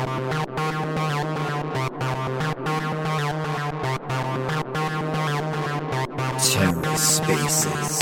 TerraSpaces.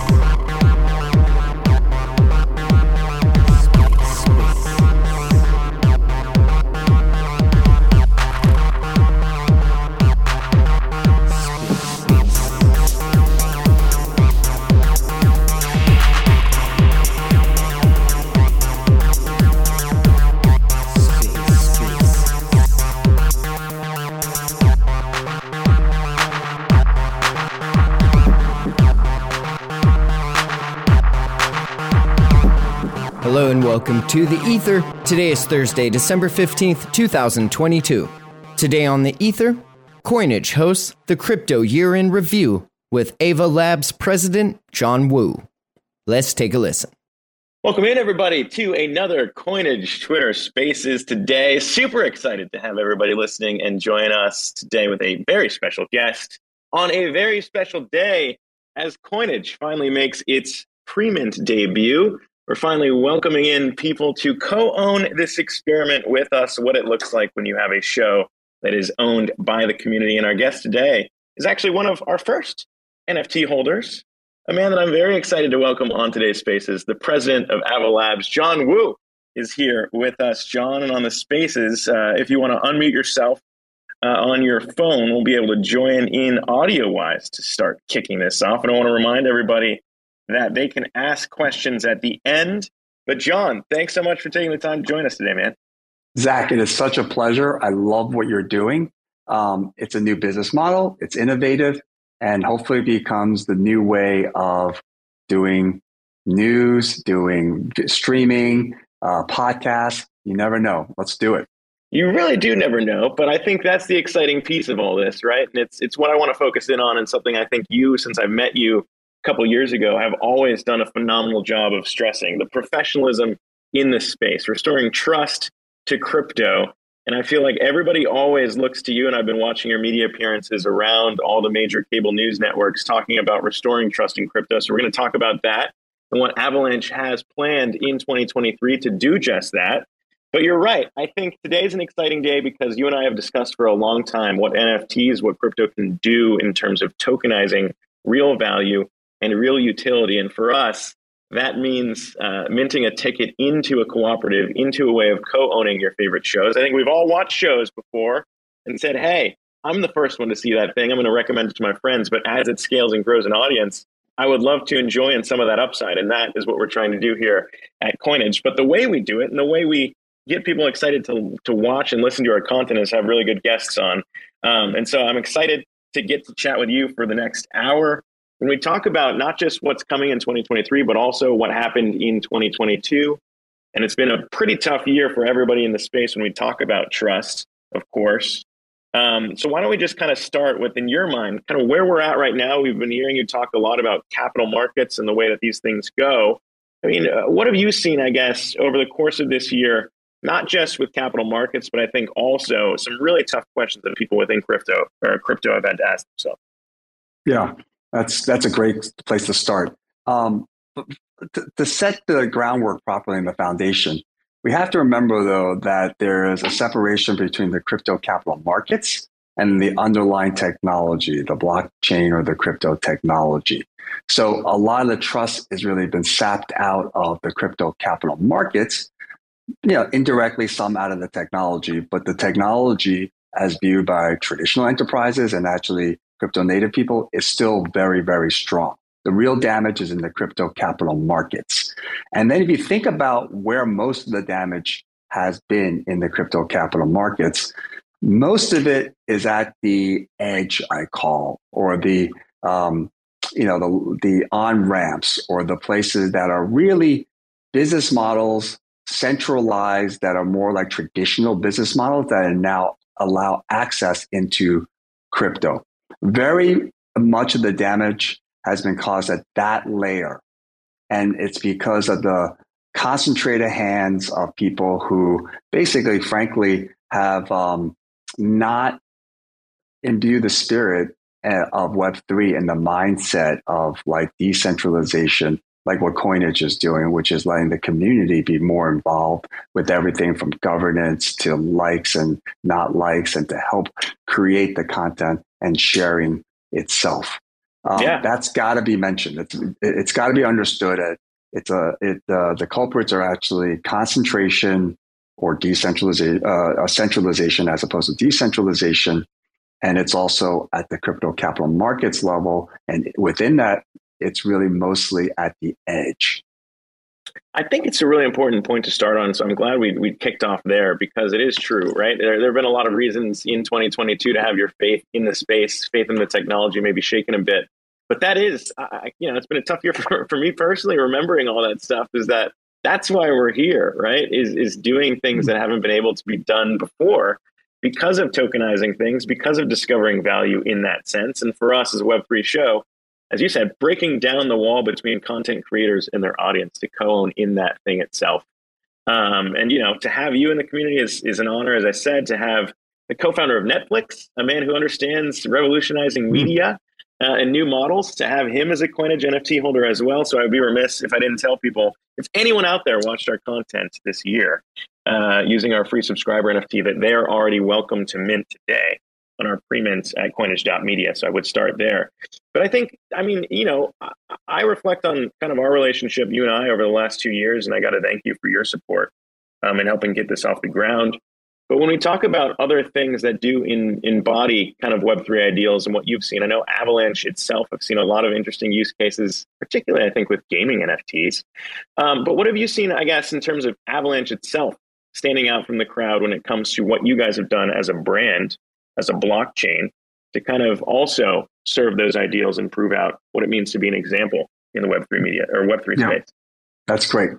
Hello and welcome to The Ether. Today is Thursday, December 15th, 2022. Today on The Ether, Coinage hosts the Crypto Year in Review with Ava Labs President John Wu. Let's take a listen. Welcome in, everybody, to another Coinage Twitter Spaces today. Super excited to have everybody listening and join us today with a very special guest on a very special day as Coinage finally makes its pre-mint debut. We're finally welcoming in people to co-own this experiment with us, what it looks like when you have a show that is owned by the community. And our guest today is actually one of our first NFT holders, a man that I'm very excited to welcome on today's Spaces. The president of Ava Labs, John Wu, is here with us. John, and on the Spaces, if you want to unmute yourself on your phone, we'll be able to join in audio-wise to start kicking this off. And I want to remind everybody that they can ask questions at the end. But John, thanks so much for taking the time to join us today, man. Zach, it is such a pleasure. I love what you're doing. It's a new business model. It's innovative, and hopefully becomes the new way of doing news, doing streaming, podcasts. You never know. Let's do it. You really do never know, but I think that's the exciting piece of all this, right? And it's what I want to focus in on, and something I think you, since I've met you a couple of years ago, have always done a phenomenal job of stressing the professionalism in this space, restoring trust to crypto. And I feel like everybody always looks to you, and I've been watching your media appearances around all the major cable news networks talking about restoring trust in crypto. So we're going to talk about that and what Avalanche has planned in 2023 to do just that. But you're right. I think today's an exciting day because you and I have discussed for a long time what NFTs, what crypto can do in terms of tokenizing real value and real utility. And for us, that means minting a ticket into a cooperative, into a way of co-owning your favorite shows. I think we've all watched shows before and said, hey, I'm the first one to see that thing. I'm going to recommend it to my friends. But as it scales and grows in audience, I would love to enjoy in some of that upside. And that is what we're trying to do here at Coinage. But the way we do it and the way we get people excited to watch and listen to our content is have really good guests on. And so I'm excited to get to chat with you for the next hour. When we talk about not just what's coming in 2023, but also what happened in 2022. And it's been a pretty tough year for everybody in the space when we talk about trust, of course. So why don't we just kind of start with, in your mind, kind of where we're at right now. We've been hearing you talk a lot about capital markets and the way that these things go. I mean, what have you seen, I guess, over the course of this year, not just with capital markets, but I think also some really tough questions that people within crypto have had to ask themselves? Yeah. That's a great place to start. To set the groundwork properly in the foundation, we have to remember, though, that there is a separation between the crypto capital markets and the underlying technology, the blockchain or the crypto technology. So a lot of the trust has really been sapped out of the crypto capital markets, indirectly some out of the technology, but the technology as viewed by traditional enterprises and actually crypto native people is still very, very strong. The real damage is in the crypto capital markets. And then if you think about where most of the damage has been in the crypto capital markets, most of it is at the edge, I call, or the on-ramps, or the places that are really business models centralized, that are more like traditional business models that are now allow access into crypto. Very much of the damage has been caused at that layer. And it's because of the concentrated hands of people who basically, frankly, have not imbued the spirit of Web3 and the mindset of like decentralization like what Coinage is doing, which is letting the community be more involved with everything from governance to likes and not likes, and to help create the content and sharing itself. That's got to be mentioned. It's got to be understood. The culprits are actually concentration or decentralization, centralization as opposed to decentralization. And it's also at the crypto capital markets level. And within that, it's really mostly at the edge. I think it's a really important point to start on. So I'm glad we kicked off there, because it is true, right? There have been a lot of reasons in 2022 to have your faith in the space, faith in the technology, maybe shaken a bit. But that is, it's been a tough year for me personally, remembering all that stuff, is that's why we're here, right? Is doing things that haven't been able to be done before because of tokenizing things, because of discovering value in that sense. And for us as a Web3 show, as you said, breaking down the wall between content creators and their audience to co-own in that thing itself. And to have you in the community is an honor, as I said, to have the co-founder of Netflix, a man who understands revolutionizing media and new models, to have him as a Coinage NFT holder as well. So I'd be remiss if I didn't tell people, if anyone out there watched our content this year using our free subscriber NFT, that they are already welcome to mint today on our pre-mint at coinage.media. So I would start there. But I think, I reflect on kind of our relationship, you and I, over the last 2 years, and I got to thank you for your support in helping get this off the ground. But when we talk about other things that do embody kind of Web3 ideals and what you've seen, I know Avalanche itself have seen a lot of interesting use cases, particularly, I think, with gaming NFTs. But what have you seen, I guess, in terms of Avalanche itself standing out from the crowd when it comes to what you guys have done as a brand, as a blockchain, to kind of also serve those ideals and prove out what it means to be an example in the Web3 media or Web3 space? That's great.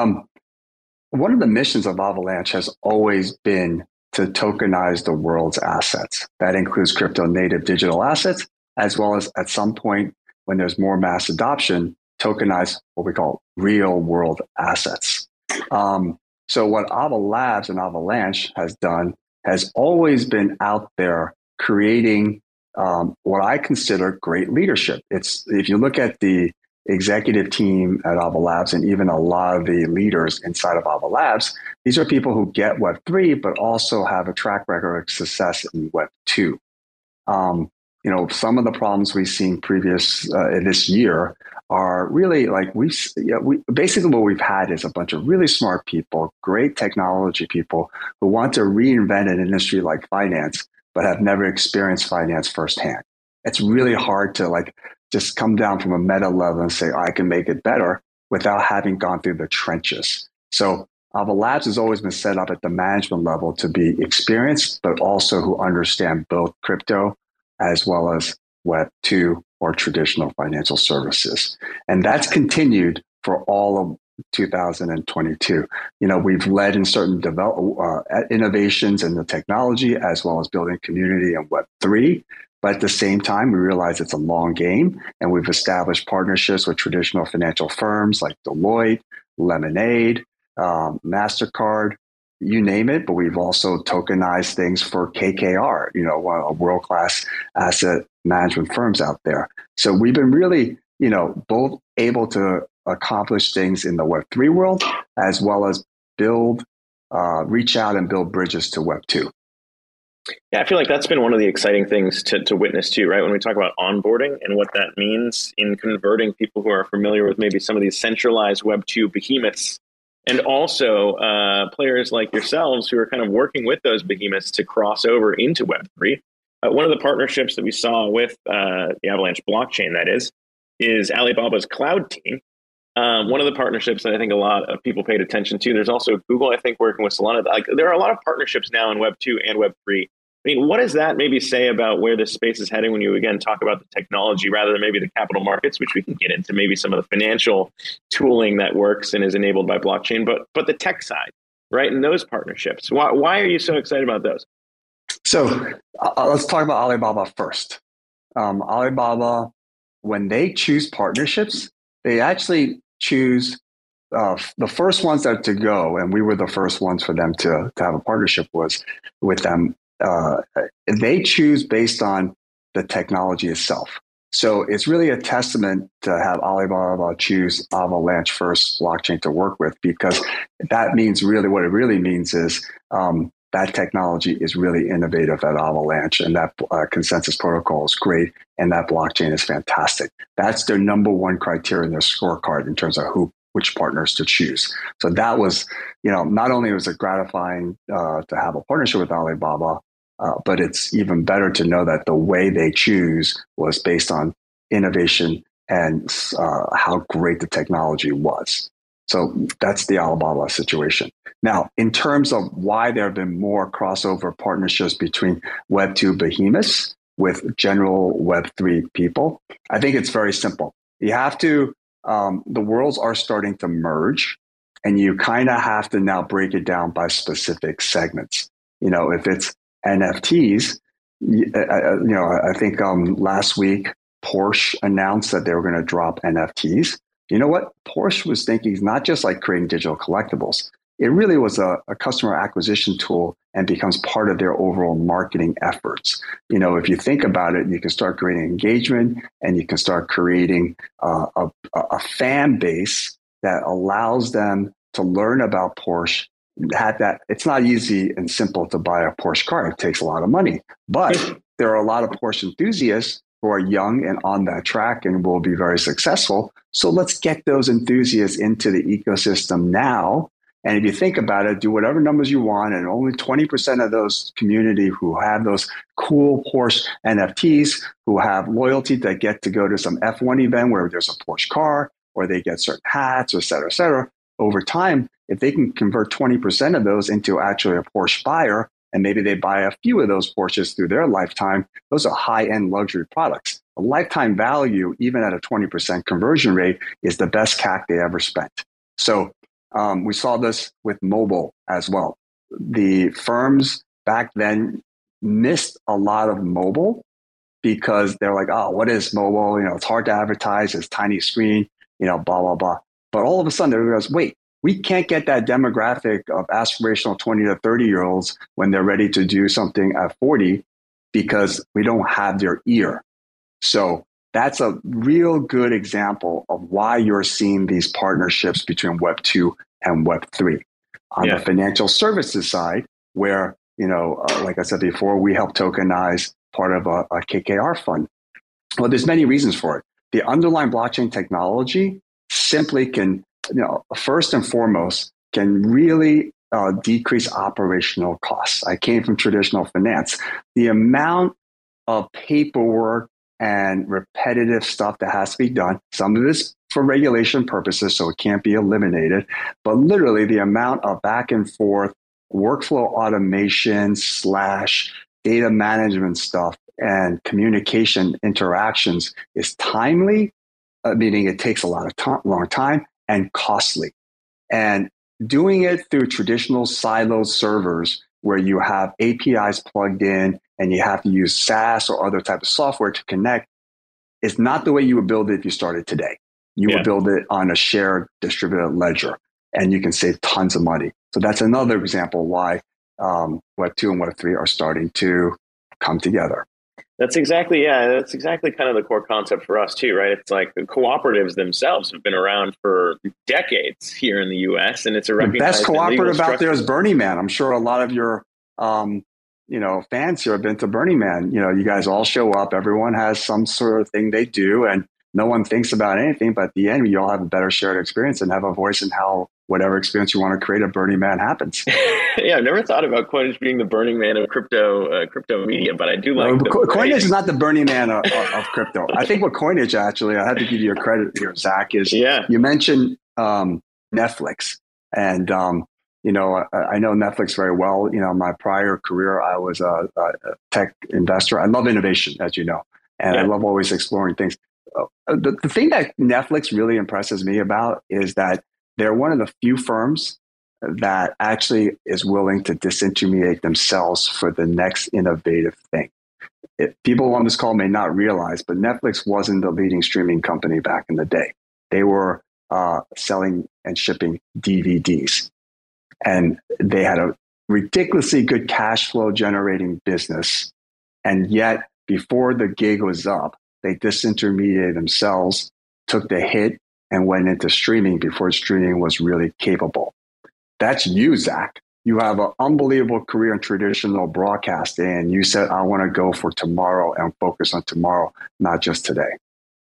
One of the missions of Avalanche has always been to tokenize the world's assets. That includes crypto native digital assets, as well as at some point when there's more mass adoption, tokenize what we call real world assets. So what Ava Labs and Avalanche has done has always been out there creating what I consider great leadership. If you look at the executive team at Ava Labs and even a lot of the leaders inside of Ava Labs, these are people who get Web3, but also have a track record of success in Web2. Some of the problems we've seen this year are really like basically what we've had is a bunch of really smart people, great technology people who want to reinvent an industry like finance, but have never experienced finance firsthand. It's really hard to just come down from a meta level and say, I can make it better without having gone through the trenches. So Ava Labs has always been set up at the management level to be experienced, but also who understand both crypto as well as Web2 or traditional financial services. And that's continued for all of 2022. We've led in certain innovations in the technology as well as building community in Web3. But at the same time, we realize it's a long game, and we've established partnerships with traditional financial firms like Deloitte, Lemonade, MasterCard, you name it. But we've also tokenized things for KKR, one of world-class asset management firms out there. So we've been really, both able to accomplish things in the Web3 world, as well as reach out and build bridges to Web2. Yeah, I feel like that's been one of the exciting things to witness too, right? When we talk about onboarding and what that means in converting people who are familiar with maybe some of these centralized Web2 behemoths, and also players like yourselves who are kind of working with those behemoths to cross over into Web3. One of the partnerships that we saw with the Avalanche blockchain, that is Alibaba's cloud team. One of the partnerships that I think a lot of people paid attention to, there's also Google, I think, working with Solana. There are a lot of partnerships now in Web2 and Web3. I mean, what does that maybe say about where this space is heading when you, again, talk about the technology rather than maybe the capital markets, which we can get into maybe some of the financial tooling that works and is enabled by blockchain, but the tech side, right? And those partnerships. Why are you so excited about those? So let's talk about Alibaba first. Alibaba, when they choose partnerships, they actually choose the first ones that to go, and we were the first ones for them to have a partnership was with them. They choose based on the technology itself. So it's really a testament to have Alibaba choose Avalanche first blockchain to work with, because that means really what it really means is that technology is really innovative at Avalanche, and that consensus protocol is great, and that blockchain is fantastic. That's their number one criteria in their scorecard in terms of which partners to choose. So that was, not only was it gratifying to have a partnership with Alibaba, but it's even better to know that the way they choose was based on innovation and how great the technology was. So that's the Alibaba situation. Now, in terms of why there have been more crossover partnerships between Web2 behemoths with general Web3 people, I think it's very simple. You have to, the worlds are starting to merge, and you kind of have to now break it down by specific segments. If it's NFTs, I think last week Porsche announced that they were going to drop NFTs. You know what? Porsche was thinking is not just like creating digital collectibles. It really was a customer acquisition tool and becomes part of their overall marketing efforts. If you think about it, you can start creating engagement, and you can start creating a fan base that allows them to learn about Porsche. It's not easy and simple to buy a Porsche car. It takes a lot of money, but there are a lot of Porsche enthusiasts who are young and on that track and will be very successful. So let's get those enthusiasts into the ecosystem now. And if you think about it, do whatever numbers you want, and only 20% of those community who have those cool Porsche NFTs, who have loyalty, that get to go to some F1 event where there's a Porsche car, or they get certain hats, et cetera, over time, if they can convert 20% of those into actually a Porsche buyer, and maybe they buy a few of those Porsches through their lifetime, those are high-end luxury products. The lifetime value, even at a 20% conversion rate, is the best CAC they ever spent. So we saw this with mobile as well. The firms back then missed a lot of mobile because they're like, oh, what is mobile? It's hard to advertise, it's tiny screen, blah, blah, blah. But all of a sudden they realized, wait, we can't get that demographic of aspirational 20 to 30-year-olds when they're ready to do something at 40 because we don't have their ear. So that's a real good example of why you're seeing these partnerships between Web 2 and Web 3. On the financial services side, where, like I said before, we help tokenize part of a KKR fund. Well, there's many reasons for it. The underlying blockchain technology simply can, first and foremost, can really decrease operational costs. I came from traditional finance. The amount of paperwork and repetitive stuff that has to be done, some of this for regulation purposes, so it can't be eliminated, but literally the amount of back and forth workflow automation / data management stuff and communication interactions is timely, meaning it takes a lot of long time, and costly. And doing it through traditional siloed servers where you have APIs plugged in and you have to use SaaS or other type of software to connect is not the way you would build it if you started today. You would build it on a shared distributed ledger, and you can save tons of money. So that's another example why Web 2 and Web 3 are starting to come together. That's exactly kind of the core concept for us too, right? It's like the cooperatives themselves have been around for decades here in the U.S., and it's a recognized. The best cooperative out there is Burning Man. I'm sure a lot of your fans here have been to Burning Man. You guys all show up. Everyone has some sort of thing they do, and no one thinks about anything. But at the end, you all have a better shared experience and have a voice in how whatever experience you want to create at Burning Man happens. Yeah, I've never thought about Coinage being the Burning Man of crypto media, but I do like Coinage is not the Burning Man of crypto. I think what Coinage actually, I have to give you your credit here, Zach, is you mentioned Netflix. And, I know Netflix very well. In my prior career, I was a tech investor. I love innovation, as you know, and I love always exploring things. The thing that Netflix really impresses me about is that they're one of the few firms that actually is willing to disintermediate themselves for the next innovative thing. People on this call may not realize, but Netflix wasn't the leading streaming company back in the day. They were selling and shipping DVDs. And they had a ridiculously good cash flow generating business. And yet, before the gig was up, they disintermediated themselves, took the hit, and went into streaming before streaming was really capable. That's you, Zach. You have an unbelievable career in traditional broadcasting, and you said, I want to go for tomorrow and focus on tomorrow, not just today.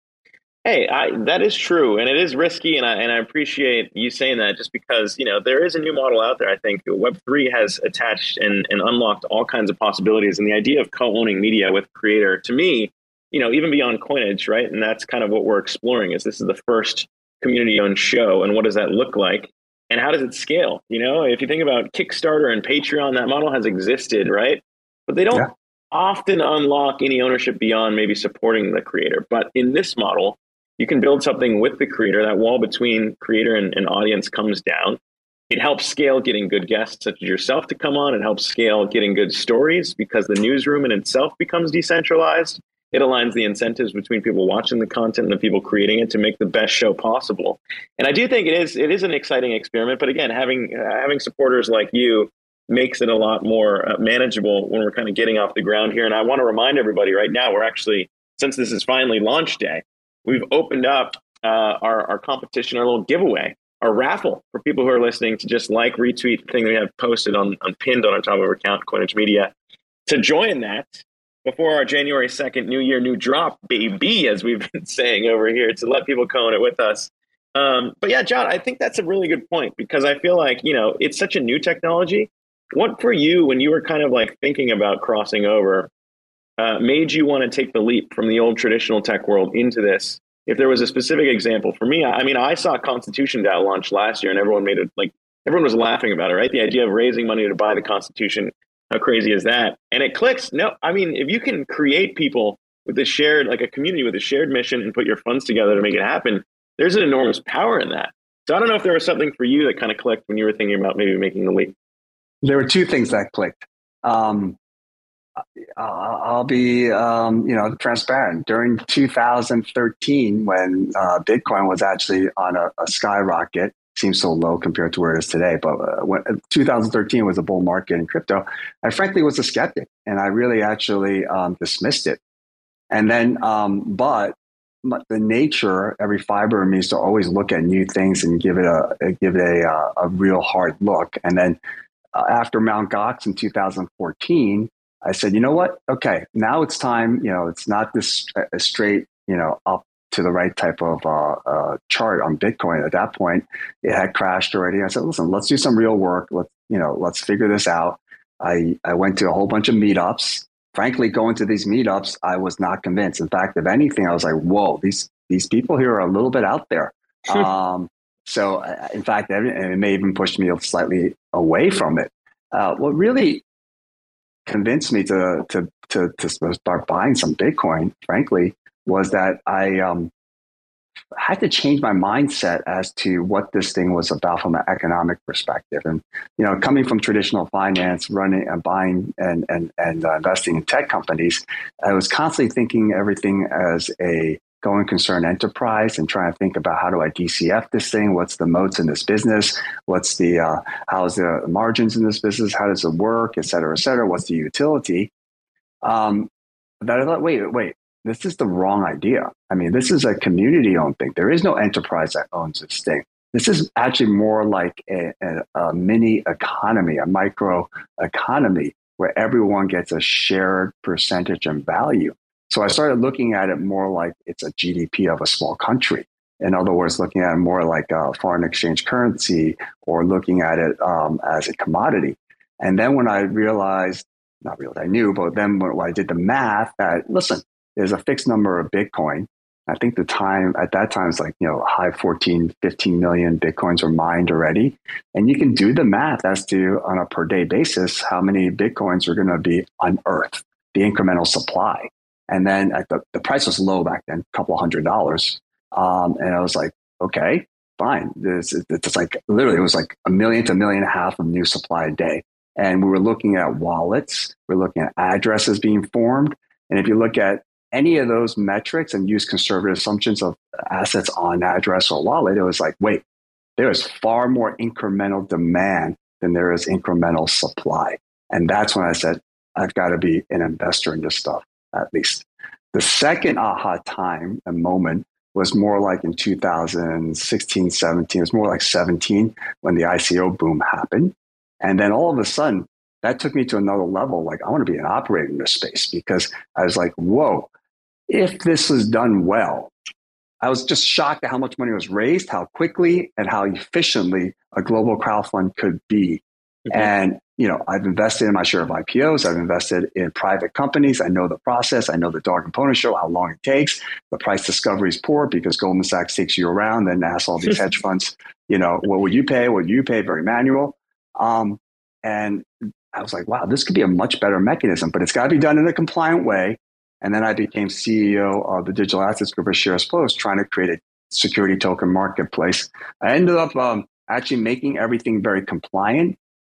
Hey, that is true, and it is risky, and I appreciate you saying that, just because there is a new model out there. I think Web3 has attached and unlocked all kinds of possibilities, and the idea of co-owning media with creator, to me, even beyond coinage, right? And that's kind of what we're exploring. Is this is the first community-owned show, and what does that look like, and how does it scale? If you think about Kickstarter and Patreon, that model has existed, right? But they don't often unlock any ownership beyond maybe supporting the creator. But in this model, you can build something with the creator. That wall between creator and audience comes down. It helps scale getting good guests such as yourself to come on. It helps scale getting good stories because the newsroom in itself becomes decentralized. It aligns the incentives between people watching the content and the people creating it to make the best show possible. And I do think it is an exciting experiment. But again, having supporters like you makes it a lot more manageable when we're kind of getting off the ground here. And I want to remind everybody right now, we're actually, since this is finally launch day, we've opened up our competition, our little giveaway, our raffle for people who are listening to just retweet the thing that we have posted on pinned on our top of our account, Coinage Media, to join that before our January 2nd, New Year, New Drop, baby, as we've been saying over here, to let people co-own it with us. But yeah, John, I think that's a really good point, because I feel like, it's such a new technology. What for you, when you were kind of thinking about crossing over, made you want to take the leap from the old traditional tech world into this? If there was a specific example for me, I saw Constitution DAO launch last year, and everyone made it everyone was laughing about it, right? The idea of raising money to buy the Constitution, how crazy is that? And it clicks. No, if you can create people with a community with a shared mission and put your funds together to make it happen, there's an enormous power in that. So I don't know if there was something for you that kind of clicked when you were thinking about maybe making the leap. There were two things that clicked. I'll be, transparent. During 2013, when Bitcoin was actually on a skyrocket, seems so low compared to where it is today. But when 2013 was a bull market in crypto, I frankly was a skeptic, and I really actually dismissed it. And then, but the nature, every fiber in me is to always look at new things and give it a real hard look. And then after Mt. Gox in 2014, I said, you know what? Okay, now it's time. It's not this straight, up to the right type of chart on Bitcoin. At that point, it had crashed already. I said, listen, let's do some real work. Let's figure this out. I went to a whole bunch of meetups. Frankly, going to these meetups, I was not convinced. In fact, if anything, I was like, whoa, these people here are a little bit out there. So, in fact, it may even push me slightly away from it. What really convinced me to start buying some Bitcoin, frankly, was that I had to change my mindset as to what this thing was about from an economic perspective. And coming from traditional finance, running and buying and investing in tech companies, I was constantly thinking everything as a going concern enterprise and trying to think about, how do I DCF this thing? What's the moats in this business? What's the how's the margins in this business? How does it work? Et cetera, et cetera. What's the utility? But I thought, wait, this is the wrong idea. This is a community-owned thing. There is no enterprise that owns this thing. This is actually more like a mini economy, a micro economy, where everyone gets a shared percentage and value. So I started looking at it more like it's a GDP of a small country. In other words, looking at it more like a foreign exchange currency, or looking at it as a commodity. And then when I I knew, but then when I did the math, that, listen, there's a fixed number of Bitcoin. I think at that time, it's high 14, 15 million Bitcoins were mined already. And you can do the math as to, on a per day basis, how many Bitcoins are going to be unearthed, the incremental supply. And then the price was low back then, a couple $100. And I was like, okay, fine. It's like, literally, it was like 1 million to 1.5 million of new supply a day. And we were looking at wallets. We're looking at addresses being formed. And if you look at any of those metrics and use conservative assumptions of assets on address or wallet, it was like, wait, there is far more incremental demand than there is incremental supply. And that's when I said, I've got to be an investor in this stuff, at least. The second aha time and moment was more like in 2016, 17. It was more like 17 when the ICO boom happened. And then all of a sudden, that took me to another level. Like, I want to be an operator in this space, because I was like, whoa, if this is done well, I was just shocked at how much money was raised, how quickly and how efficiently a global crowdfund could be. Mm-hmm. And, I've invested in my share of IPOs. I've invested in private companies. I know the process. I know the dog and pony show, how long it takes. The price discovery is poor because Goldman Sachs takes you around and asks all these hedge funds, what would you pay? What would you pay? Very manual. And I was like, wow, this could be a much better mechanism, but it's got to be done in a compliant way. And then I became CEO of the digital assets group of Shares Post, trying to create a security token marketplace. I ended up actually making everything very compliant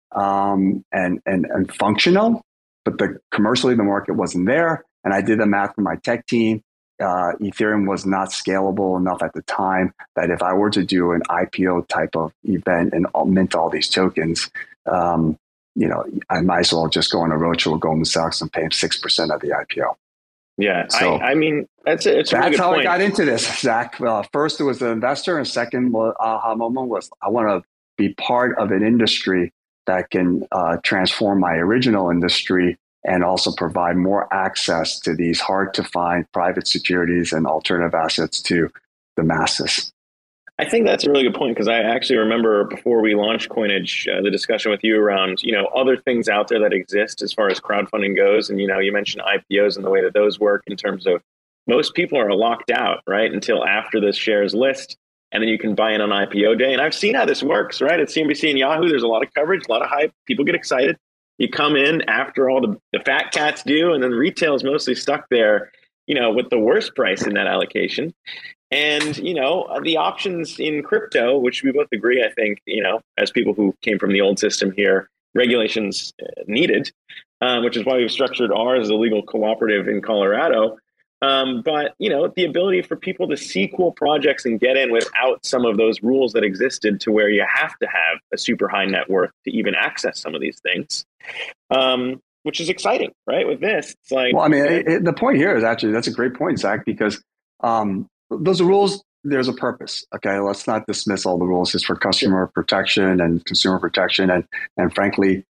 and functional, but commercially the market wasn't there. And I did the math for my tech team. Ethereum was not scalable enough at the time that if I were to do an IPO type of event and mint all these tokens, I might as well just go on a roadshow with Goldman Sachs and pay them 6% of the IPO. Yeah, so I mean, that's a that's how point. I got into this, Zach. First, it was an investor, and second, aha moment was I want to be part of an industry that can transform my original industry and also provide more access to these hard-to-find private securities and alternative assets to the masses. I think that's a really good point, because I actually remember before we launched Coinage, the discussion with you around, other things out there that exist as far as crowdfunding goes. And, you mentioned IPOs and the way that those work in terms of most people are locked out, right, until after this shares list. And then you can buy in on IPO day. And I've seen how this works, right? At CNBC and Yahoo, there's a lot of coverage, a lot of hype. People get excited. You come in after all the fat cats do, and then retail is mostly stuck there, with the worst price in that allocation. And, the options in crypto, which we both agree, I think, as people who came from the old system here, regulations needed, which is why we've structured ours as a legal cooperative in Colorado. But, the ability for people to see cool projects and get in without some of those rules that existed, to where you have to have a super high net worth to even access some of these things, which is exciting, right? With this, it's like, well, I mean, the point here is actually, that's a great point, Zach, because those rules, there's a purpose. Okay, let's not dismiss all the rules just for customer protection and consumer protection, and frankly,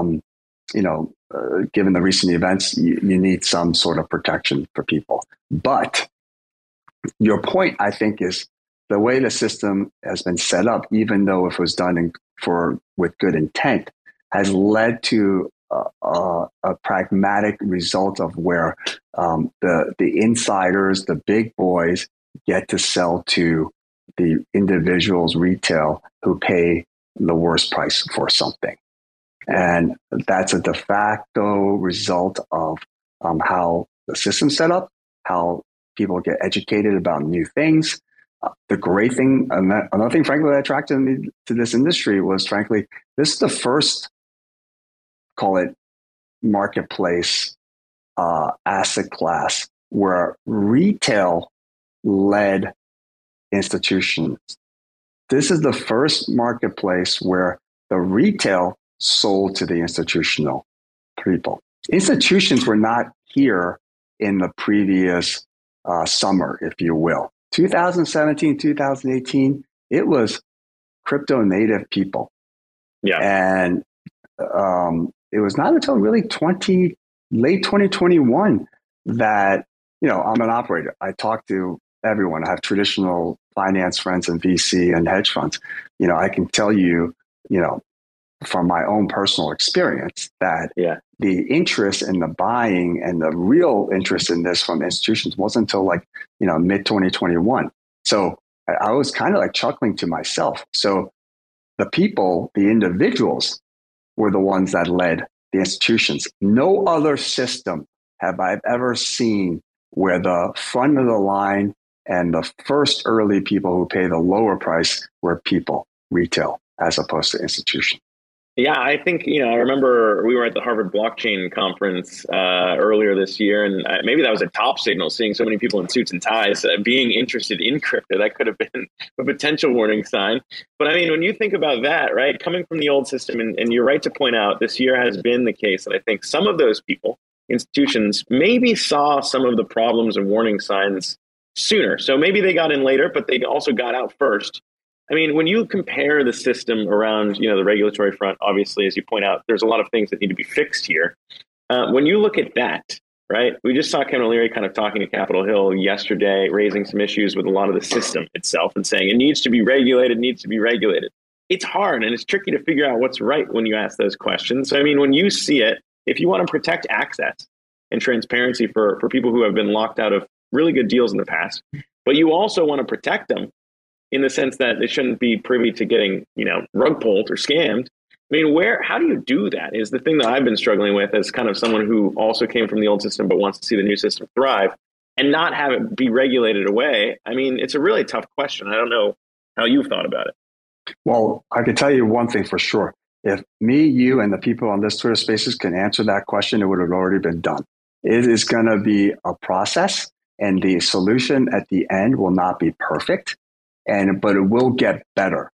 given the recent events, you need some sort of protection for people. But your point, I think, is the way the system has been set up, even though it was done with good intent, has led to a pragmatic result of where the insiders, the big boys, get to sell to the individuals, retail, who pay the worst price for something. And that's a de facto result of how the system's set up, how people get educated about new things. The great thing, another thing, frankly, that attracted me to this industry was, frankly, this is the first, call it, marketplace asset class where retail led institutions. This is the first marketplace where the retail sold to the institutional people. Institutions were not here in the previous summer, if you will. 2017, 2018, it was crypto native people. Yeah. And it was not until really late 2021 that, I'm an operator. I talk to everyone. I have traditional finance friends and VC and hedge funds. I can tell you, from my own personal experience that the interest in the buying and the real interest in this from institutions wasn't until mid 2021. So I was kind of chuckling to myself. So the people, the individuals, were the ones that led the institutions. No other system have I ever seen where the front of the line and the first early people who pay the lower price were people, retail, as opposed to institution. Yeah, I think, I remember we were at the Harvard Blockchain Conference earlier this year, and maybe that was a top signal, seeing so many people in suits and ties being interested in crypto. That could have been a potential warning sign. But I mean, when you think about that, right, coming from the old system, and you're right to point out, this year has been the case that I think some of those people, institutions maybe saw some of the problems and warning signs sooner. So maybe they got in later, but they also got out first. I mean, when you compare the system around, the regulatory front, obviously, as you point out, there's a lot of things that need to be fixed here. When you look at that, right, we just saw Kevin O'Leary kind of talking to Capitol Hill yesterday, raising some issues with a lot of the system itself and saying it needs to be regulated, It's hard and it's tricky to figure out what's right when you ask those questions. So, I mean, when you see it, if you want to protect access and transparency for people who have been locked out of really good deals in the past, but you also want to protect them in the sense that they shouldn't be privy to getting, rug pulled or scammed. I mean, how do you do that is the thing that I've been struggling with as kind of someone who also came from the old system but wants to see the new system thrive and not have it be regulated away. I mean, it's a really tough question. I don't know how you've thought about it. Well, I can tell you one thing for sure. If me, you, and the people on this Twitter Spaces can answer that question, it would have already been done. It is going to be a process, and the solution at the end will not be perfect, but it will get better.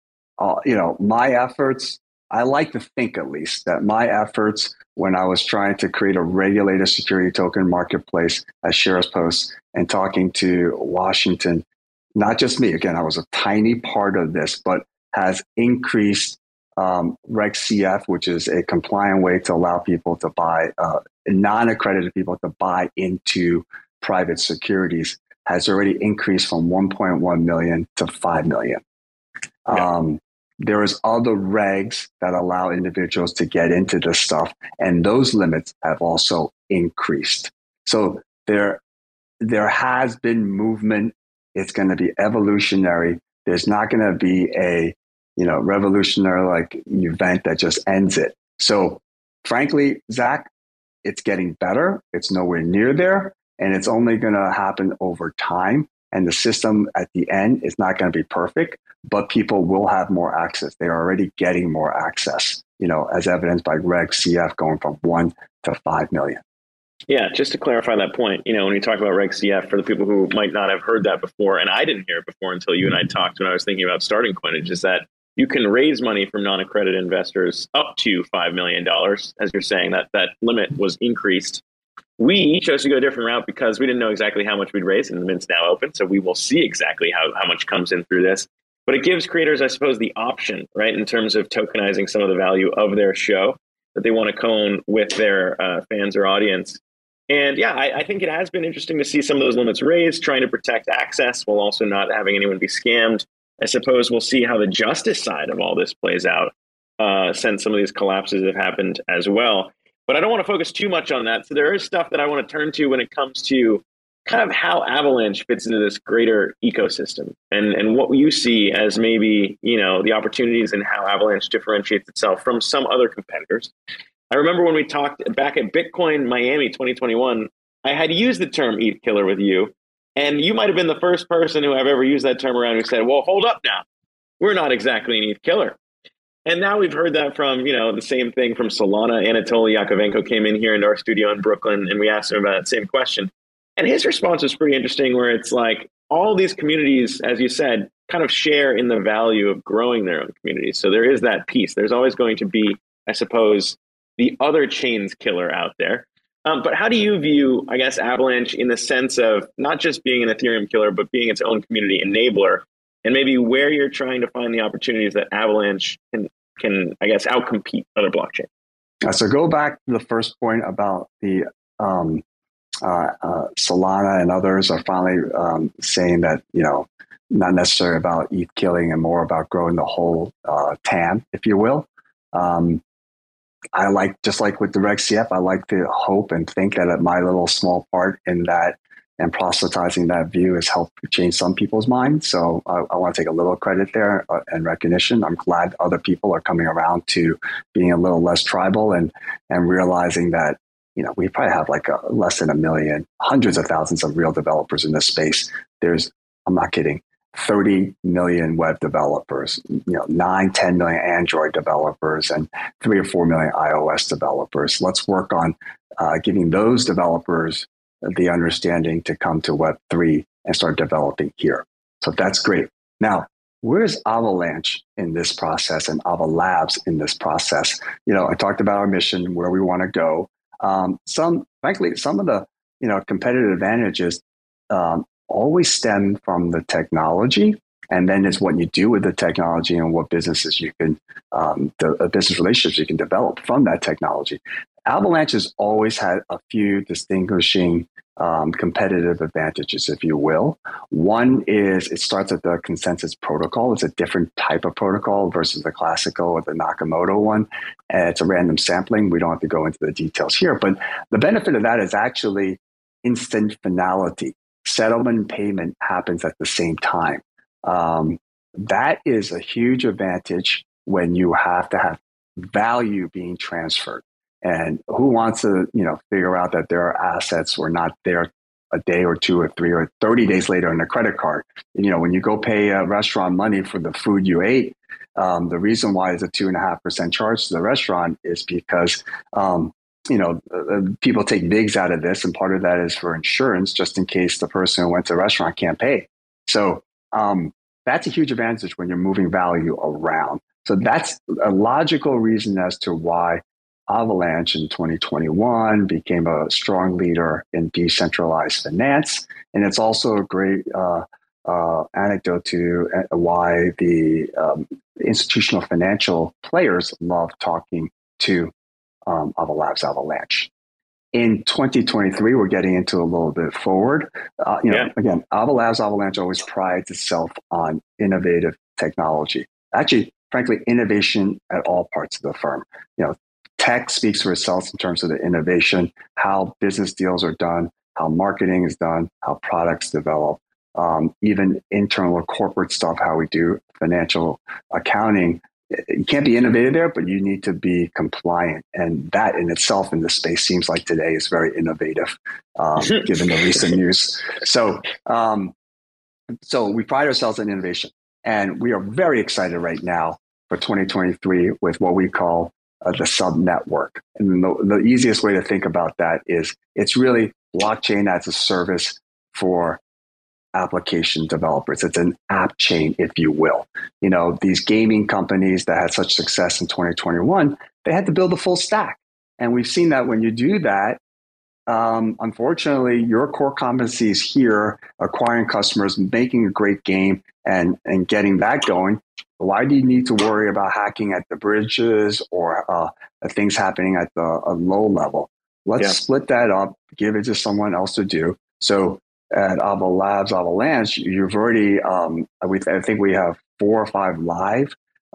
My efforts, I like to think at least that my efforts when I was trying to create a regulated security token marketplace at Shares Post and talking to Washington, not just me, again, I was a tiny part of this, but has increased Reg CF, which is a compliant way to allow people to buy, non-accredited people to buy into private securities, has already increased from 1.1 million to 5 million. Yeah. There is other regs that allow individuals to get into this stuff, and those limits have also increased. So there has been movement. It's going to be evolutionary. There's not going to be a revolutionary event that just ends it. So frankly, Zach, it's getting better. It's nowhere near there, and it's only going to happen over time. And the system at the end is not going to be perfect, but people will have more access. They are already getting more access, as evidenced by Reg CF going from 1 to 5 million. Yeah, just to clarify that point, when we talk about Reg CF, for the people who might not have heard that before, and I didn't hear it before until you and I talked when I was thinking about starting Coinage, is that you can raise money from non-accredited investors up to $5 million. As you're saying, that limit was increased. We chose to go a different route because we didn't know exactly how much we'd raise, and the mint's now open. So we will see exactly how much comes in through this. But it gives creators, I suppose, the option, right, in terms of tokenizing some of the value of their show that they want to co-own with their fans or audience. And yeah, I think it has been interesting to see some of those limits raised, trying to protect access while also not having anyone be scammed. I suppose we'll see how the justice side of all this plays out since some of these collapses have happened as well. But I don't want to focus too much on that. So there is stuff that I want to turn to when it comes to kind of how Avalanche fits into this greater ecosystem and what you see as maybe, the opportunities and how Avalanche differentiates itself from some other competitors. I remember when we talked back at Bitcoin Miami 2021, I had used the term ETH killer with you. And you might have been the first person who I've ever used that term around who said, well, hold up now. We're not exactly an ETH killer. And now we've heard that from, the same thing from Solana. Anatoly Yakovenko came in here into our studio in Brooklyn, and we asked him about that same question. And his response was pretty interesting, where it's like all these communities, as you said, kind of share in the value of growing their own communities. So there is that piece. There's always going to be, I suppose, the other chains killer out there. But how do you view, I guess, Avalanche in the sense of not just being an Ethereum killer, but being its own community enabler, and maybe where you're trying to find the opportunities that Avalanche can I guess, outcompete other blockchains? So go back to the first point about the Solana and others are finally saying that, not necessarily about ETH killing and more about growing the whole TAM, if you will. I like, just like with the Reg CF, I like to hope and think that my little small part in that and proselytizing that view has helped change some people's minds. So I want to take a little credit there and recognition. I'm glad other people are coming around to being a little less tribal and realizing that, we probably have less than 1 million, hundreds of thousands of real developers in this space. I'm not kidding, 30 million web developers, 9, 10 million Android developers, and 3 or 4 million iOS developers. Let's work on giving those developers the understanding to come to Web3 and start developing here. So that's great. Now, where's Avalanche in this process and Avalabs in this process? I talked about our mission, where we want to go. Frankly, some of the competitive advantages always stem from the technology, and then it's what you do with the technology and what businesses you can, the business relationships you can develop from that technology. Avalanche has always had a few distinguishing competitive advantages, if you will. One is it starts at the consensus protocol. It's a different type of protocol versus the classical or the Nakamoto one. And it's a random sampling. We don't have to go into the details here, but the benefit of that is actually instant finality. Settlement and payment happens at the same time. That is a huge advantage when you have to have value being transferred. And who wants to, figure out that their assets were not there a day or 2 or 3 or 30 days later on a credit card? When you go pay a restaurant money for the food you ate, the reason why it's a 2.5% charge to the restaurant is because, people take VIGs out of this, and part of that is for insurance, just in case the person who went to the restaurant can't pay. So that's a huge advantage when you're moving value around. So that's a logical reason as to why Avalanche in 2021 became a strong leader in decentralized finance. And it's also a great anecdote to why the institutional financial players love talking to Avalanche. In 2023, we're getting into a little bit forward. Again, Avalanche always prides itself on innovative technology. Actually, frankly, innovation at all parts of the firm. Tech speaks for itself in terms of the innovation, how business deals are done, how marketing is done, how products develop, even internal or corporate stuff, how we do financial accounting. You can't be innovative there, but you need to be compliant. And that in itself in this space seems like today is very innovative, given the recent news. So we pride ourselves in innovation. And we are very excited right now for 2023 with what we call the sub-network. And the easiest way to think about that is it's really blockchain as a service for application developers. It's an app chain, if you will. These gaming companies that had such success in 2021, they had to build a full stack. And we've seen that when you do that, unfortunately, your core competencies here, acquiring customers, making a great game and getting that going. Why do you need to worry about hacking at the bridges or things happening at a low level? Let's split that up, give it to someone else to do. So at Avalanche, you've already, I think we have 4 or 5 live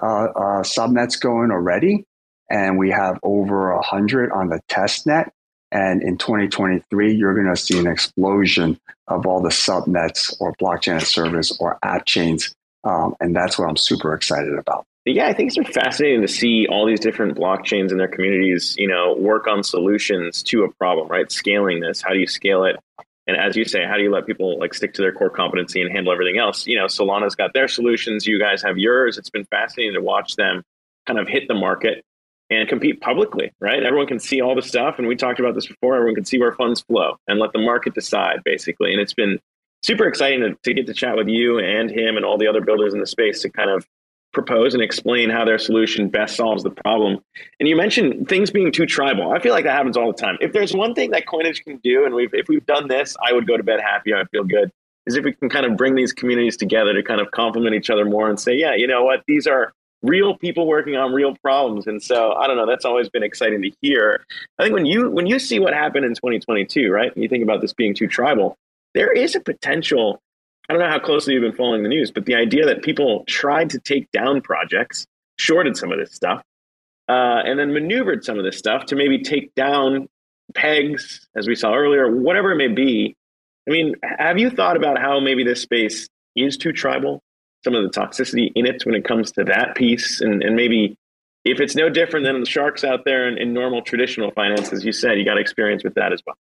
subnets going already, and we have over 100 on the test net. And in 2023, you're going to see an explosion of all the subnets or blockchain as a service or app chains. And that's what I'm super excited about. Yeah, I think it's fascinating to see all these different blockchains in their communities, work on solutions to a problem, right? Scaling this. How do you scale it? And as you say, how do you let people stick to their core competency and handle everything else? Solana's got their solutions. You guys have yours. It's been fascinating to watch them kind of hit the market and compete publicly, right? Everyone can see all the stuff. And we talked about this before. Everyone can see where funds flow and let the market decide, basically. And it's been super exciting to get to chat with you and him and all the other builders in the space to kind of propose and explain how their solution best solves the problem. And you mentioned things being too tribal. I feel like that happens all the time. If there's one thing that Coinage can do, and if we've done this, I would go to bed happy. I feel good. Is if we can kind of bring these communities together to kind of complement each other more and say, yeah, you know what, these are real people working on real problems. And so I don't know, that's always been exciting to hear. I think when you see what happened in 2022, right, and you think about this being too tribal, there is a potential. I don't know how closely you've been following the news, but the idea that people tried to take down projects, shorted some of this stuff, and then maneuvered some of this stuff to maybe take down pegs, as we saw earlier, whatever it may be. I mean, have you thought about how maybe this space is too tribal, some of the toxicity in it when it comes to that piece? And maybe if it's no different than the sharks out there in normal traditional finance, as you said, you got experience with that as well.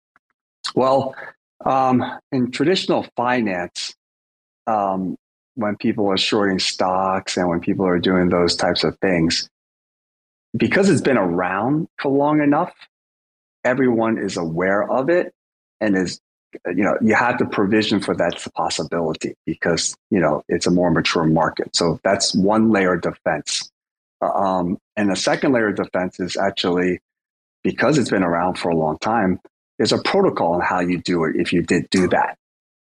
Well, in traditional finance, when people are shorting stocks and when people are doing those types of things, because it's been around for long enough, everyone is aware of it and you have to provision for that possibility because, it's a more mature market. So that's one layer of defense. And the second layer of defense is actually because it's been around for a long time, there's a protocol on how you do it if you did do that.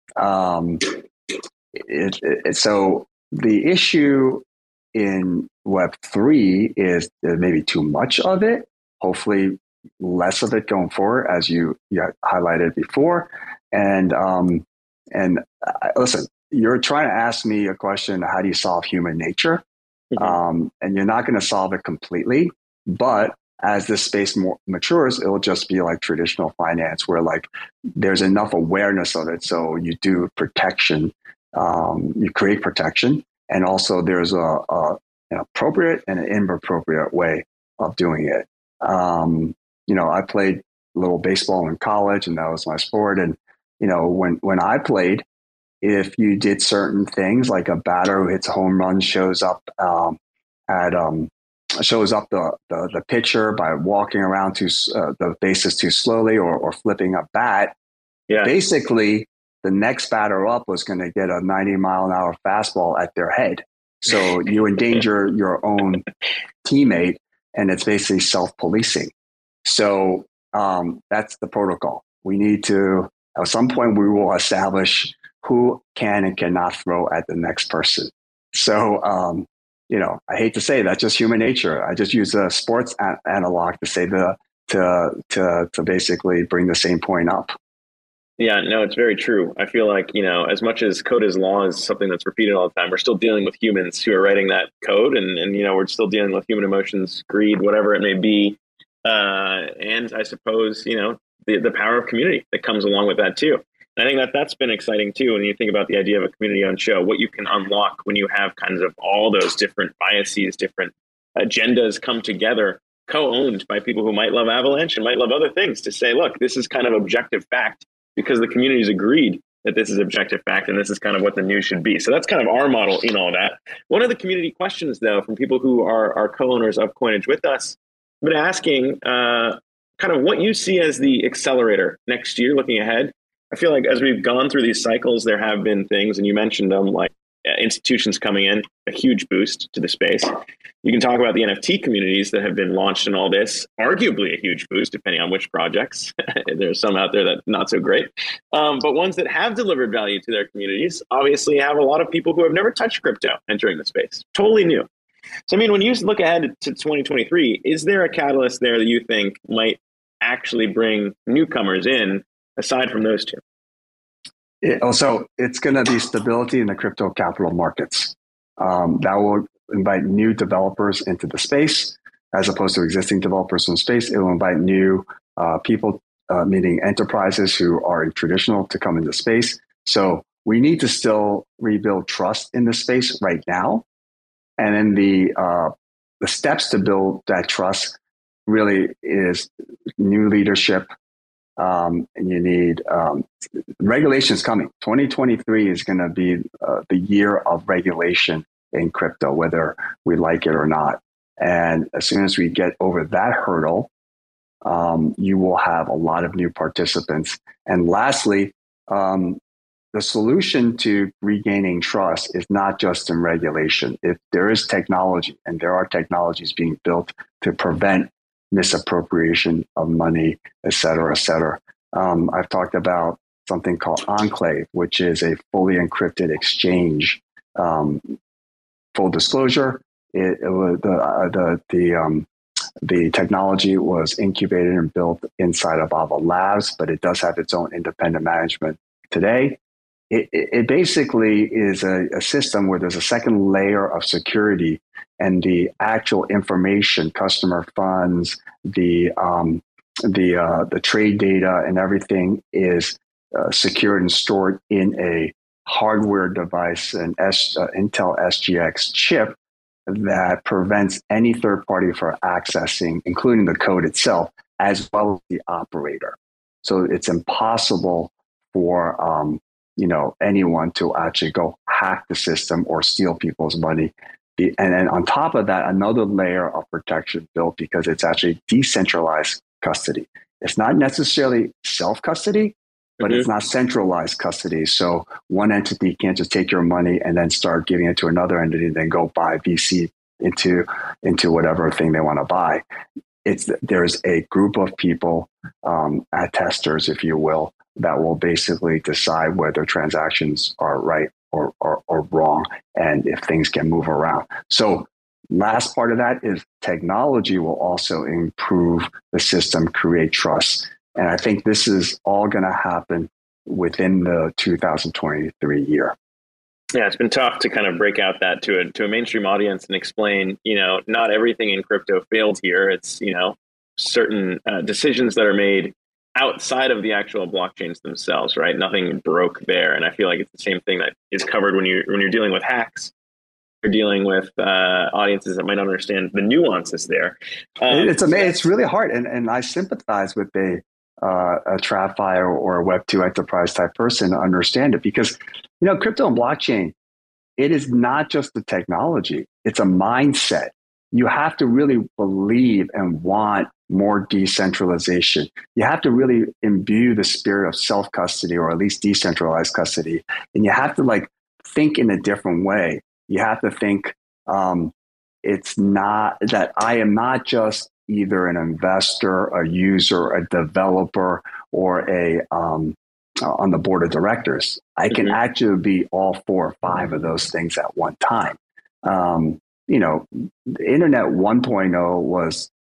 So the issue in Web3 is there may be too much of it. Hopefully, less of it going forward, as you highlighted before. And listen, you're trying to ask me a question: how do you solve human nature? Mm-hmm. And you're not going to solve it completely, but as this space matures, it'll just be like traditional finance, where like there's enough awareness of it, so you do protection, you create protection, and also there's an appropriate and an inappropriate way of doing it. I played a little baseball in college, and that was my sport. And when I played, if you did certain things, like a batter who hits a home run shows up the pitcher by walking around the bases too slowly or flipping a bat. Yeah. Basically, the next batter up was going to get a 90-mile-an-hour fastball at their head. So you endanger your own teammate, and it's basically self-policing. So that's the protocol. We need to, at some point, we will establish who can and cannot throw at the next person. So, I hate to say that's just human nature. I just use a sports analog to say to basically bring the same point up. Yeah, no, it's very true. I feel like, as much as code is law is something that's repeated all the time, we're still dealing with humans who are writing that code, and we're still dealing with human emotions, greed, whatever it may be. And I suppose, the power of community that comes along with that too. And I think that's been exciting too. When you think about the idea of a community-owned show, what you can unlock when you have kinds of all those different biases, different agendas come together, co-owned by people who might love Avalanche and might love other things, to say, look, this is kind of objective fact because the community's agreed that this is objective fact and this is kind of what the news should be. So that's kind of our model in all that. One of the community questions, though, from people who are co-owners of Coinage with us, I've been asking kind of what you see as the accelerator next year, looking ahead. I feel like as we've gone through these cycles, there have been things, and you mentioned them, like institutions coming in, a huge boost to the space. You can talk about the NFT communities that have been launched in all this, arguably a huge boost, depending on which projects. There's some out there that not so great. But ones that have delivered value to their communities obviously have a lot of people who have never touched crypto entering the space. Totally new. So, when you look ahead to 2023, is there a catalyst there that you think might actually bring newcomers in, aside from those two? Also, it's going to be stability in the crypto capital markets. That will invite new developers into the space, as opposed to existing developers in space. It will invite new people, meaning enterprises who are traditional, to come into space. So we need to still rebuild trust in the space right now. And then the steps to build that trust really is new leadership. And you need regulations coming. 2023 is going to be the year of regulation in crypto, whether we like it or not. And as soon as we get over that hurdle, you will have a lot of new participants. And lastly, the solution to regaining trust is not just in regulation. If there is technology, and there are technologies being built to prevent misappropriation of money, et cetera, et cetera. I've talked about something called Enclave, which is a fully encrypted exchange. Full disclosure, the technology was incubated and built inside of Ava Labs, but it does have its own independent management today. It basically is a system where there's a second layer of security, and the actual information, customer funds, the trade data, and everything is secured and stored in a hardware device, an Intel SGX chip that prevents any third party from accessing, including the code itself, as well as the operator. So it's impossible for anyone to actually go hack the system or steal people's money. And then on top of that, another layer of protection built, because it's actually decentralized custody. It's not necessarily self-custody, but it's not centralized custody. So one entity can't just take your money and then start giving it to another entity and then go buy VC into whatever thing they want to buy. there's a group of people, testers, if you will, that will basically decide whether transactions are right or wrong, and if things can move around. So last part of that is technology will also improve the system, create trust. And I think this is all going to happen within the 2023 year. Yeah, it's been tough to kind of break out that to a mainstream audience and explain, not everything in crypto failed here. It's, certain decisions that are made outside of the actual blockchains themselves, right? Nothing broke there. And I feel like it's the same thing that is covered when you're dealing with hacks. You're dealing with audiences that might not understand the nuances there. It's really hard. And I sympathize with a TradFi or a Web2 enterprise type person to understand it, because, crypto and blockchain, it is not just the technology, it's a mindset. You have to really believe and want more decentralization. You have to really imbue the spirit of self-custody, or at least decentralized custody. And you have to think in a different way. You have to think, it's not that I am not just either an investor, a user, a developer, or on the board of directors. I can actually be all 4 or 5 of those things at one time. The Internet 1.0 was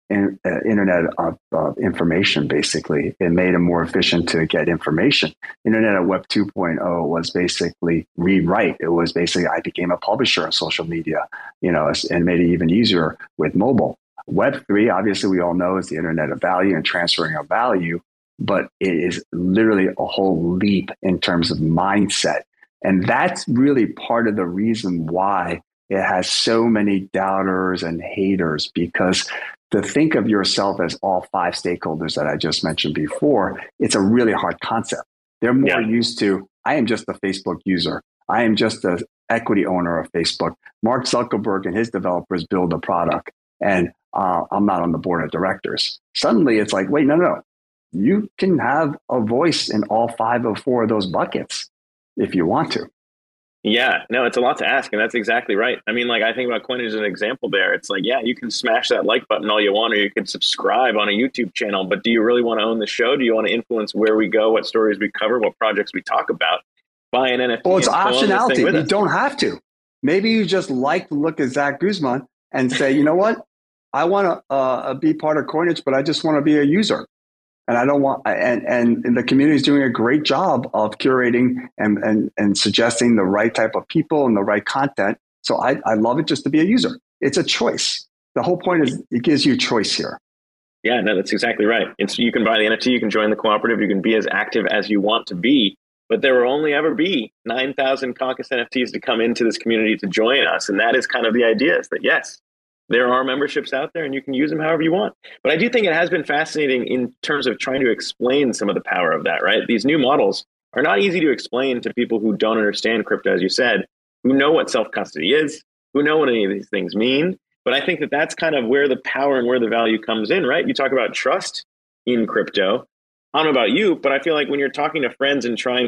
Internet of information, basically. It made it more efficient to get information. Internet of Web 2.0 was basically rewrite. It was basically, I became a publisher on social media, and made it even easier with mobile. Web 3, obviously, we all know, is the internet of value and transferring of value, but it is literally a whole leap in terms of mindset. And that's really part of the reason why it has so many doubters and haters, because to think of yourself as all 5 stakeholders that I just mentioned before, it's a really hard concept. They're more used to, I am just a Facebook user. I am just an equity owner of Facebook. Mark Zuckerberg and his developers build a product, and I'm not on the board of directors. Suddenly it's like, wait, no. You can have a voice in all 5 or 4 of those buckets if you want to. Yeah, no, it's a lot to ask. And that's exactly right. I mean, I think about Coinage as an example there. It's you can smash that like button all you want, or you can subscribe on a YouTube channel. But do you really want to own the show? Do you want to influence where we go, what stories we cover, what projects we talk about? Buy an NFT. Well, it's optionality. You don't have to. Maybe you just like to look at Zach Guzman and say, you know what? I want to be part of Coinage, but I just want to be a user. And I don't want, and the community is doing a great job of curating and suggesting the right type of people and the right content. So I love it just to be a user. It's a choice. The whole point is it gives you choice here. Yeah, no, that's exactly right. You can buy the NFT, you can join the cooperative, you can be as active as you want to be, but there will only ever be 9,000 Caucus NFTs to come into this community to join us. And that is kind of the idea, is that yes, there are memberships out there and you can use them however you want. But I do think it has been fascinating in terms of trying to explain some of the power of that, right? These new models are not easy to explain to people who don't understand crypto, as you said, who know what self-custody is, who know what any of these things mean. But I think that that's kind of where the power and where the value comes in, right? You talk about trust in crypto. I don't know about you, but I feel like when you're talking to friends and trying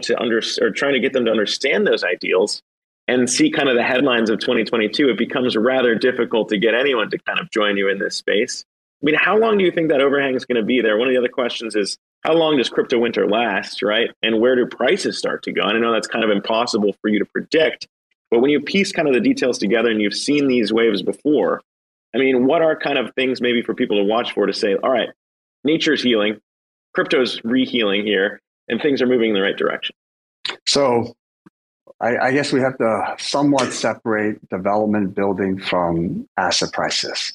to get them to understand those ideals, and see kind of the headlines of 2022, it becomes rather difficult to get anyone to kind of join you in this space. I mean, how long do you think that overhang is going to be there? One of the other questions is, how long does crypto winter last, right? And where do prices start to go? And I know that's kind of impossible for you to predict, but when you piece kind of the details together and you've seen these waves before, I mean, what are kind of things maybe for people to watch for to say, all right, nature's healing, crypto's re-healing here, and things are moving in the right direction? So I guess we have to somewhat separate development building from asset prices.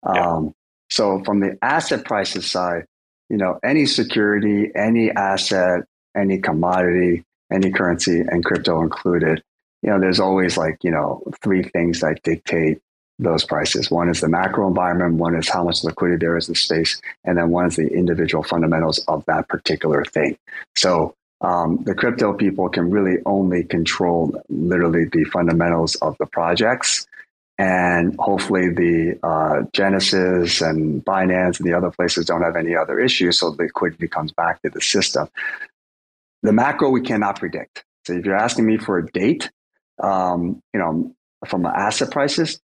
So from the asset prices side, any security, any asset, any commodity, any currency, and crypto included, there's always 3 things that dictate those prices. One is the macro environment, one is how much liquidity there is in space, and then one is the individual fundamentals of that particular thing. So the crypto people can really only control literally the fundamentals of the projects, and hopefully the Genesis and Binance and the other places don't have any other issues, so liquidity comes back to the system. The macro we cannot predict. So if you're asking me for a date, from asset prices,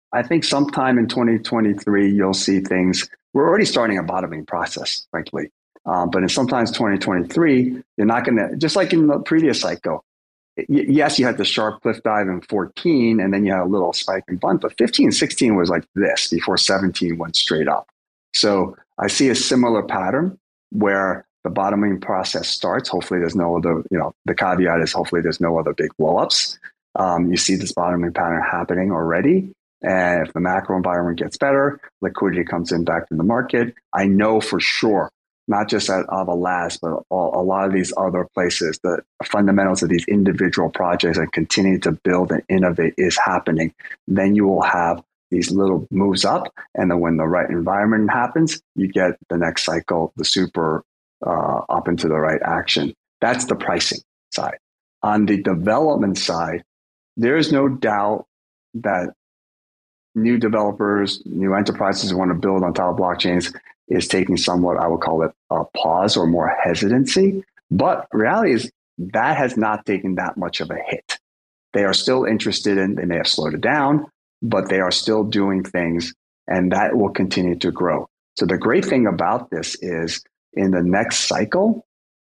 I think sometime in 2023, you'll see things. We're already starting a bottoming process, frankly. But in sometimes 2023, you're not going to, just like in the previous cycle, yes, you had the sharp cliff dive in 14, and then you had a little spike and bump, but 15 and 16 was like this before 17 went straight up. So I see a similar pattern where the bottoming process starts. Hopefully there's no other, the caveat is hopefully there's no other big blowups. You see this bottoming pattern happening already. And if the macro environment gets better, liquidity comes in back to the market. I know for sure, not just at Avalas, but a lot of these other places, the fundamentals of these individual projects and continue to build and innovate is happening. Then you will have these little moves up. And then when the right environment happens, you get the next cycle, the super up into the right action. That's the pricing side. On the development side, there is no doubt that new developers, new enterprises who want to build on top of blockchains is taking somewhat, I would call it a pause or more hesitancy. But reality is that has not taken that much of a hit. They are still interested in, they may have slowed it down, but they are still doing things, and that will continue to grow. So the great thing about this is in the next cycle,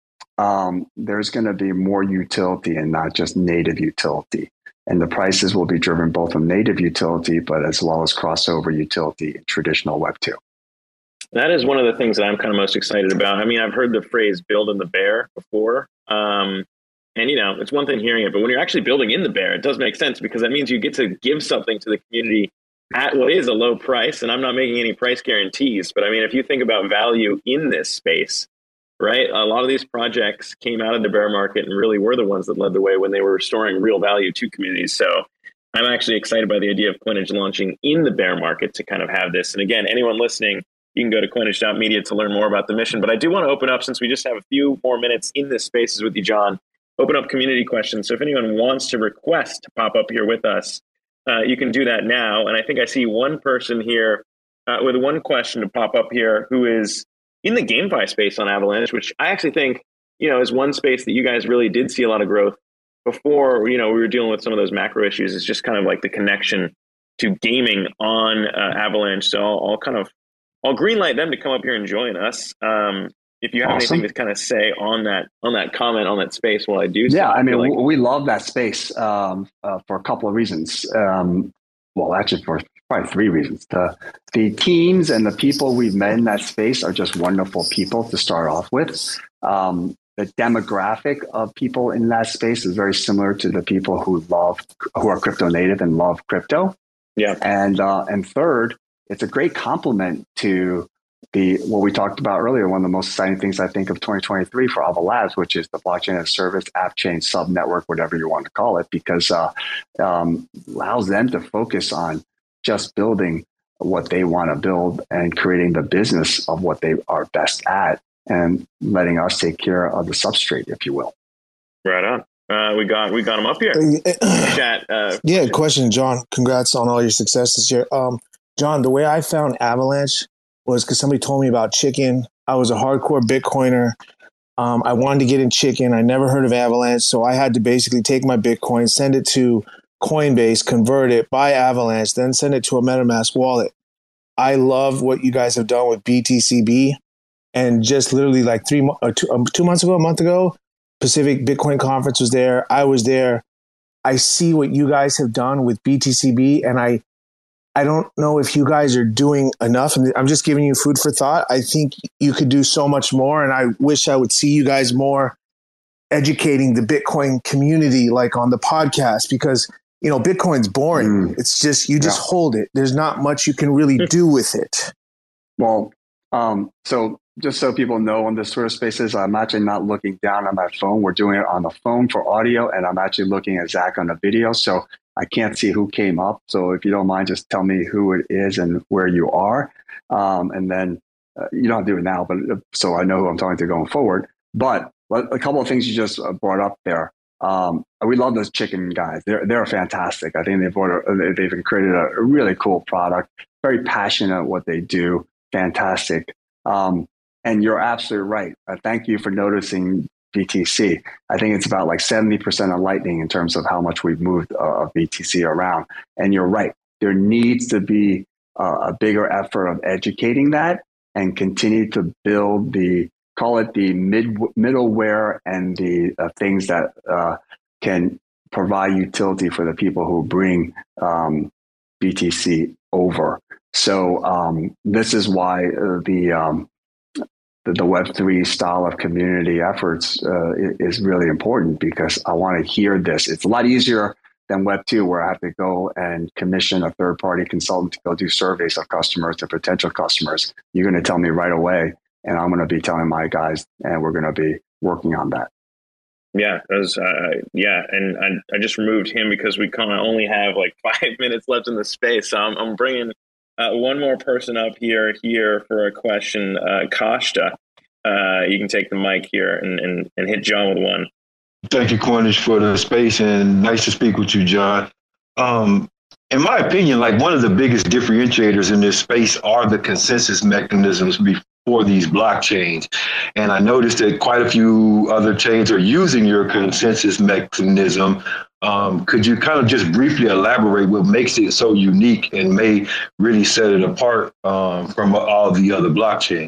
there's going to be more utility and not just native utility. And the prices will be driven both from native utility, but as well as crossover utility in traditional Web 2. That is one of the things that I'm kind of most excited about. I mean, I've heard the phrase build in the bear before. And, it's one thing hearing it, but when you're actually building in the bear, it does make sense because that means you get to give something to the community at what is a low price. And I'm not making any price guarantees, but I mean, if you think about value in this space, right? A lot of these projects came out of the bear market and really were the ones that led the way when they were restoring real value to communities. So I'm actually excited by the idea of Coinage launching in the bear market to kind of have this. And again, anyone listening, you can go to coinage.media to learn more about the mission. But I do want to open up, since we just have a few more minutes in this spaces with you, John, open up community questions. So if anyone wants to request to pop up here with us, you can do that now. And I think I see one person here with one question to pop up here who is in the GameFi space on Avalanche, which I actually think, is one space that you guys really did see a lot of growth before, we were dealing with some of those macro issues. It's just kind of like the connection to gaming on Avalanche. So I'll greenlight them to come up here and join us. If you have anything to kind of say on that comment, on that space while I do so. Yeah, I mean, we love that space for a couple of reasons. Actually for probably three reasons. The teams and the people we've met in that space are just wonderful people to start off with. The demographic of people in that space is very similar to the people who are crypto native and love crypto. Yeah. And third, it's a great complement to what we talked about earlier, one of the most exciting things I think of 2023 for Avalas, which is the blockchain as a service, app chain, sub network, whatever you want to call it, because allows them to focus on just building what they want to build and creating the business of what they are best at and letting us take care of the substrate, if you will. Right on. We got them up here. Chat. Question, John. Congrats on all your success this year. John, the way I found Avalanche was because somebody told me about Chicken. I was a hardcore Bitcoiner. I wanted to get in Chicken. I never heard of Avalanche, so I had to basically take my Bitcoin, send it to Coinbase, convert it, buy Avalanche, then send it to a MetaMask wallet. I love what you guys have done with BTCB. And just literally like 2 months ago, a month ago, Pacific Bitcoin Conference was there. I was there. I see what you guys have done with BTCB, and I don't know if you guys are doing enough. And I'm just giving you food for thought. I think you could do so much more. And I wish I would see you guys more educating the Bitcoin community, like on the podcast, because, Bitcoin's boring. It's just, just hold it. There's not much you can really do with it. Well, so just so people know on this Twitter Spaces, I'm actually not looking down on my phone. We're doing it on the phone for audio, and I'm actually looking at Zach on the video. So I can't see who came up. So if you don't mind, just tell me who it is and where you are. And then you don't have to do it now, but so I know who I'm talking to going forward. But a couple of things you just brought up there. We love those Chicken guys. They're fantastic. I think they've created a really cool product, very passionate at what they do. Fantastic. And you're absolutely right. Thank you for noticing BTC. I think it's about like 70% of Lightning in terms of how much we've moved BTC around. And you're right. there needs to be a bigger effort of educating that and continue to build call it the middleware and the things that can provide utility for the people who bring BTC over. So this is why the Web3 style of community efforts is really important, because I want to hear this. It's a lot easier than Web2, where I have to go and commission a third-party consultant to go do surveys of customers to potential customers. You're going to tell me right away, and I'm going to be telling my guys, and we're going to be working on that. Yeah, and I just removed him because we kind of only have like 5 minutes left in the space. So I'm bringing one more person up here for a question. Kashta, you can take the mic here and hit John with one. Thank you, Coinage, for the space, and nice to speak with you, John. In my opinion, like one of the biggest differentiators in this space are the consensus mechanisms before these blockchains. And I noticed that quite a few other chains are using your consensus mechanism. Could you kind of just briefly elaborate what makes it so unique and may really set it apart from all the other blockchains?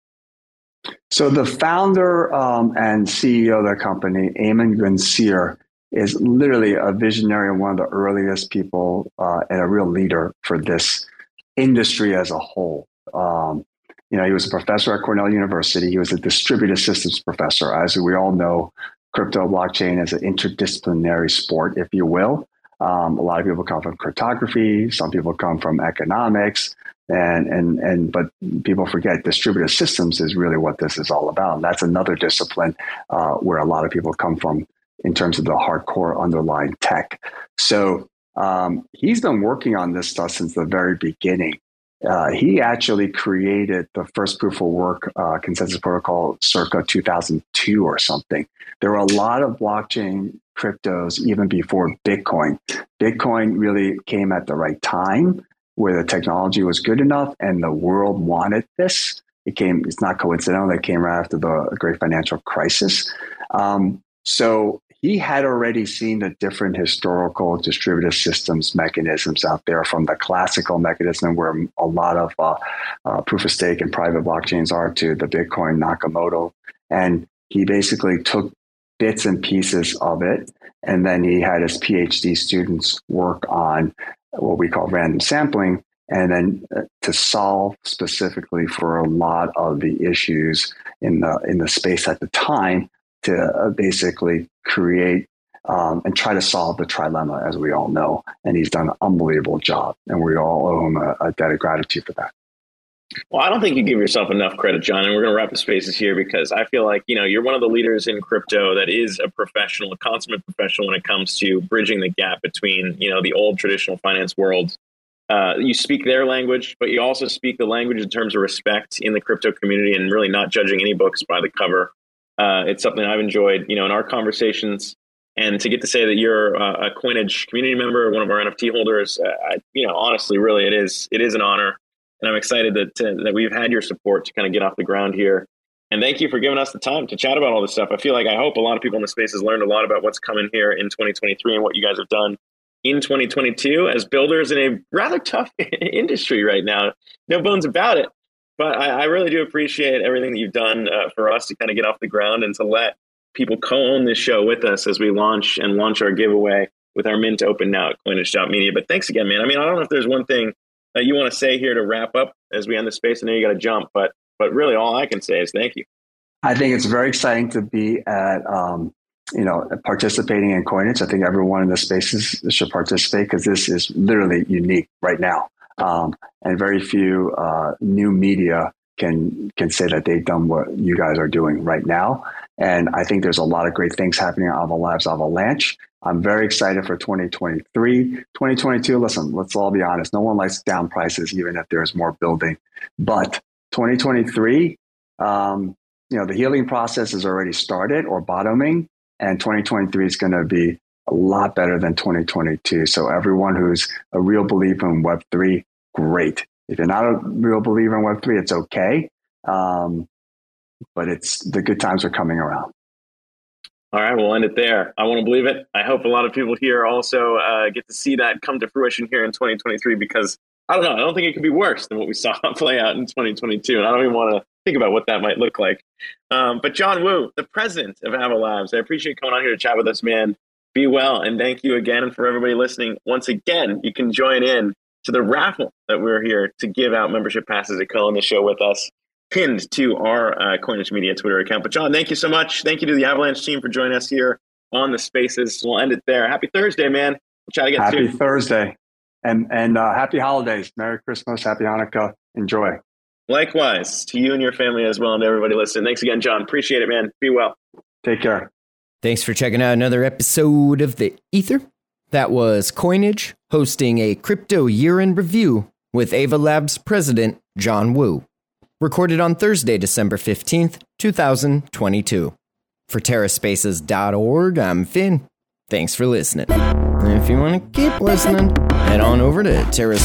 So the founder and CEO of the company, Ayman Ghansir, is literally a visionary and one of the earliest people and a real leader for this industry as a whole. He was a professor at Cornell University. He was a distributed systems professor. As we all know, crypto blockchain is an interdisciplinary sport, if you will. A lot of people come from cryptography. Some people come from economics. But people forget distributed systems is really what this is all about. And that's another discipline where a lot of people come from in terms of the hardcore underlying tech. So he's been working on this stuff since the very beginning. He actually created the first proof of work consensus protocol circa 2002 or something. There were a lot of blockchain cryptos even before Bitcoin. Bitcoin really came at the right time, where the technology was good enough and the world wanted this. It's not coincidental. It came right after the great financial crisis. So he had already seen the different historical distributed systems mechanisms out there, from the classical mechanism where a lot of proof of stake and private blockchains are, to the Bitcoin Nakamoto. And he basically took bits and pieces of it. And then he had his PhD students work on what we call random sampling, and then to solve specifically for a lot of the issues in the space at the time, to basically create and try to solve the trilemma, as we all know. And he's done an unbelievable job, and we all owe him a debt of gratitude for that. Well, I don't think you give yourself enough credit, John, and we're going to wrap the spaces here, because I feel like, you're one of the leaders in crypto that is a professional, a consummate professional when it comes to bridging the gap between, the old traditional finance world. You speak their language, but you also speak the language in terms of respect in the crypto community and really not judging any books by the cover. It's something I've enjoyed, in our conversations. And to get to say that you're a Coinage community member, one of our NFT holders, honestly, really, it is an honor. And I'm excited that we've had your support to kind of get off the ground here. And thank you for giving us the time to chat about all this stuff. I hope a lot of people in the space has learned a lot about what's coming here in 2023 and what you guys have done in 2022 as builders in a rather tough industry right now. No bones about it. But I really do appreciate everything that you've done for us to kind of get off the ground and to let people co-own this show with us as we launch our giveaway with our Mint open now at Coinage.media. But thanks again, man. I don't know if there's one thing that you want to say here to wrap up as we end the space. I know you got to jump, but really all I can say is thank you. I think it's very exciting to be at, participating in Coinage. I think everyone in the spaces should participate, because this is literally unique right now. And very few new media can say that they've done what you guys are doing right now. And I think there's a lot of great things happening at Ava Labs Avalanche. I'm very excited for 2023. 2022, listen, let's all be honest. No one likes down prices, even if there's more building. But 2023, the healing process has already started or bottoming. And 2023 is going to be a lot better than 2022. So everyone who's a real believer in Web3, great. If you're not a real believer in Web3, it's okay. But the good times are coming around. All right, we'll end it there. I want to believe it. I hope a lot of people here also get to see that come to fruition here in 2023, because I don't know. I don't think it could be worse than what we saw play out in 2022. And I don't even want to think about what that might look like. But John Woo, the president of Ava Labs, I appreciate coming on here to chat with us, man. Be well. And thank you again. And for everybody listening, once again, you can join in to the raffle that we're here to give out membership passes to co on the show with us, pinned to our Coinage Media Twitter account. But John, thank you so much. Thank you to the Avalanche team for joining us here on the Spaces. We'll end it there. Happy Thursday, man. We'll chat again soon. Happy Thursday. And happy holidays. Merry Christmas. Happy Hanukkah. Enjoy. Likewise to you and your family as well, and to everybody listening. Thanks again, John. Appreciate it, man. Be well. Take care. Thanks for checking out another episode of The Ether. That was Coinage hosting a crypto year in review with Ava Labs president John Woo. Recorded on Thursday, December 15th, 2022. For TerraSpaces.org, I'm Finn. Thanks for listening. And if you want to keep listening, head on over to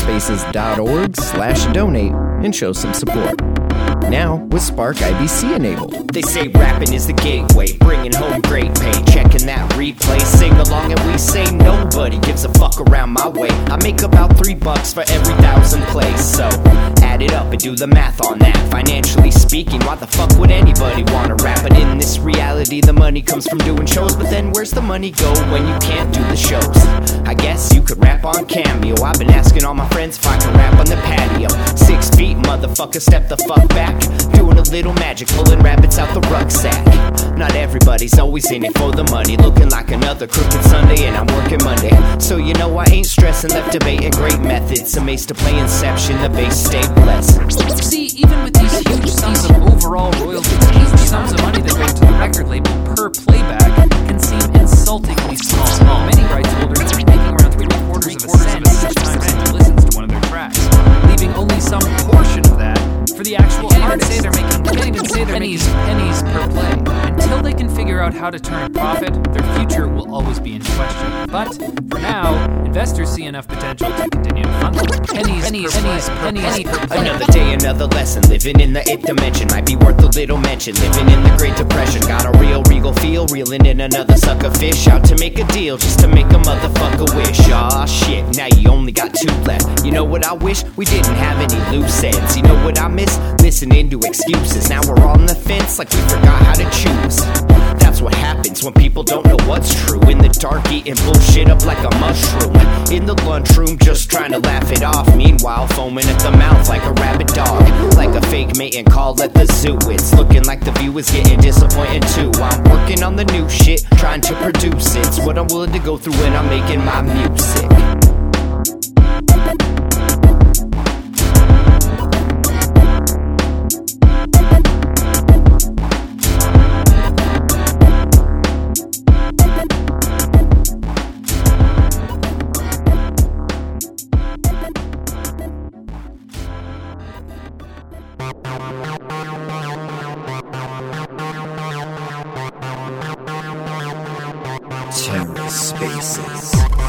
TerraSpaces.org/donate and show some support. Now with Spark IBC enabled. They say rapping is the gateway, bringing home great pay. Checking that replay, sing along and we say nobody gives a fuck around my way. I make about $3 for every 1,000 plays, so add it up and do the math on that. Financially speaking, why the fuck would anybody wanna rap? But in this reality, the money comes from doing shows. But then where's the money go when you can't do the shows? I guess you could rap on Cameo. I've been asking all my friends if I can rap on the patio. 6 feet, motherfucker, step the fuck back. Doing a little magic, pulling rabbits out the rucksack. Not everybody's always in it for the money. Looking like another crooked Sunday and I'm working Monday. So you know I ain't stressing, left debating great methods. Amazed to play Inception, the base stay blessed. See, even with these huge sums of overall royalties, the sums of money that go to the record label per playback can seem insultingly small. Many rights holders are making around 3/4 of a cent each time someone listens to one of their tracks, leaving only some portion of that for the actual artist. Can't even say they're making pennies per play. Until they can figure out how to turn a profit, their future will always be in question. But for now, investors see enough potential to continue to fund them. Pennies. Another day, another lesson. Living in the 8th dimension might be worth a little mention. Living in the Great Depression, got a real regal feel. Reeling in another sucker fish out to make a deal, just to make a motherfucker wish. Aw shit, now you only got 2 left. You know what I wish? We didn't have any loose ends. You know what I miss? Listening to excuses. Now we're on the fence like we forgot how to choose. That's what happens when people don't know what's true. In the dark, eating bullshit up like a mushroom. In the lunchroom, just trying to laugh it off. Meanwhile, foaming at the mouth like a rabid dog. Like a fake mating call at the zoo. It's looking like the view is getting disappointed too. I'm working on the new shit, trying to produce it. It's what I'm willing to go through when I'm making my music. TerraSpaces.